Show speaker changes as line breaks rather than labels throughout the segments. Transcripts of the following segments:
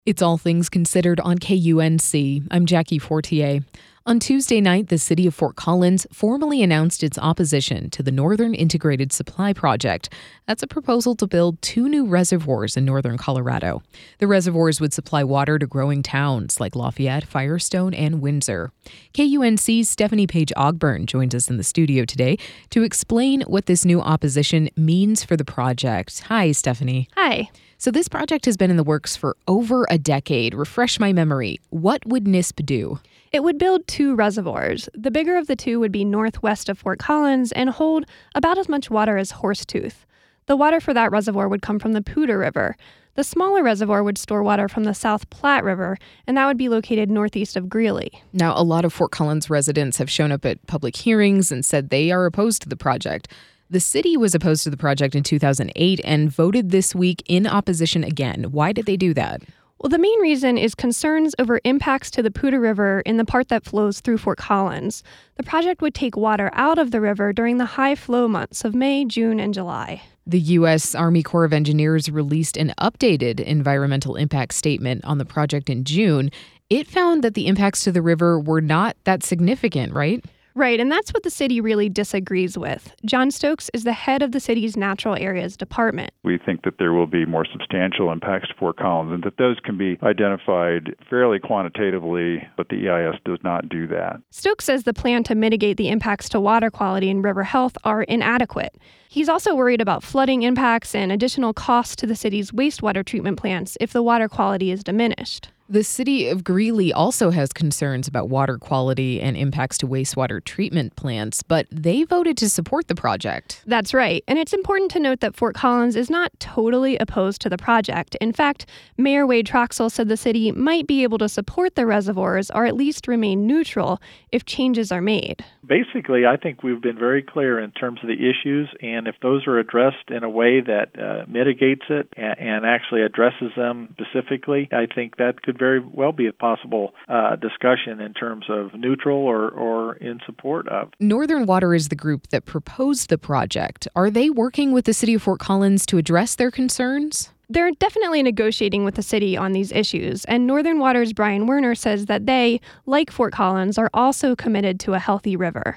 It's All Things Considered on KUNC. I'm Jackie Fortier. On Tuesday night, the city of Fort Collins formally announced its opposition to the Northern Integrated Supply Project. That's a proposal to build 2 new reservoirs in northern Colorado. The reservoirs would supply water to growing towns like Lafayette, Firestone, and Windsor. KUNC's Stephanie Page Ogburn joins us in the studio today to explain what this new opposition means for the project. Hi, Stephanie.
Hi.
So this project has been in the works for over a decade. Refresh my memory. What would NISP do?
It would build 2 reservoirs. The bigger of the 2 would be northwest of Fort Collins and hold about as much water as Horsetooth. The water for that reservoir would come from the Poudre River. The smaller reservoir would store water from the South Platte River, and that would be located northeast of Greeley.
Now, a lot of Fort Collins residents have shown up at public hearings and said they are opposed to the project. The city was opposed to the project in 2008 and voted this week in opposition again. Why did they do that?
Well, the main reason is concerns over impacts to the Poudre River in the part that flows through Fort Collins. The project would take water out of the river during the high flow months of May, June, and July.
The U.S. Army Corps of Engineers released an updated environmental impact statement on the project in June. It found that the impacts to the river were not that significant, right?
Right, and that's what the city really disagrees with. John Stokes is the head of the city's Natural Areas Department.
We think that there will be more substantial impacts to Fort Collins and that those can be identified fairly quantitatively, but the EIS does not do that.
Stokes says the plan to mitigate the impacts to water quality and river health are inadequate. He's also worried about flooding impacts and additional costs to the city's wastewater treatment plants if the water quality is diminished.
The city of Greeley also has concerns about water quality and impacts to wastewater treatment plants, but they voted to support the project.
That's right. And it's important to note that Fort Collins is not totally opposed to the project. In fact, Mayor Wade Troxell said the city might be able to support the reservoirs or at least remain neutral if changes are made.
Basically, I think we've been very clear in terms of the issues, and if those are addressed in a way that mitigates it and actually addresses them specifically, I think that could very well be a possible discussion in terms of neutral or in support of.
Northern Water is the group that proposed the project. Are they working with the city of Fort Collins to address their concerns?
They're definitely negotiating with the city on these issues, and Northern Water's Brian Werner says that they, like Fort Collins, are also committed to a healthy river.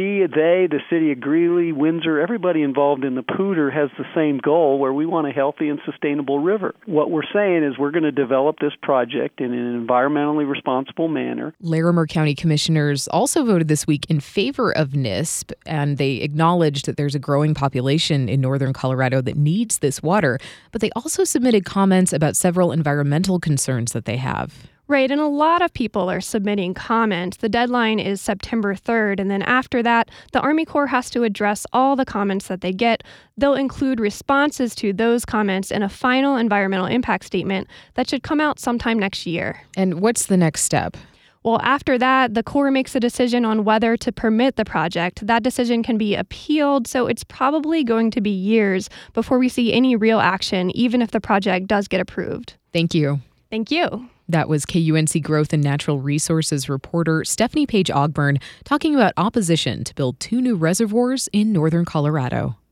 The city of Greeley, Windsor, everybody involved in the Poudre has the same goal where we want a healthy and sustainable river. What we're saying is we're going to develop this project in an environmentally responsible manner.
Larimer County commissioners also voted this week in favor of NISP, and they acknowledged that there's a growing population in northern Colorado that needs this water, but they also submitted comments about several environmental concerns that they have.
Right, and a lot of people are submitting comments. The deadline is September 3rd, and then after that, the Army Corps has to address all the comments that they get. They'll include responses to those comments in a final environmental impact statement that should come out sometime next year.
And what's the next step?
Well, after that, the Corps makes a decision on whether to permit the project. That decision can be appealed, so it's probably going to be years before we see any real action, even if the project does get approved.
Thank you.
Thank you.
That was KUNC Growth and Natural Resources reporter Stephanie Page Ogburn talking about opposition to build 2 new reservoirs in northern Colorado.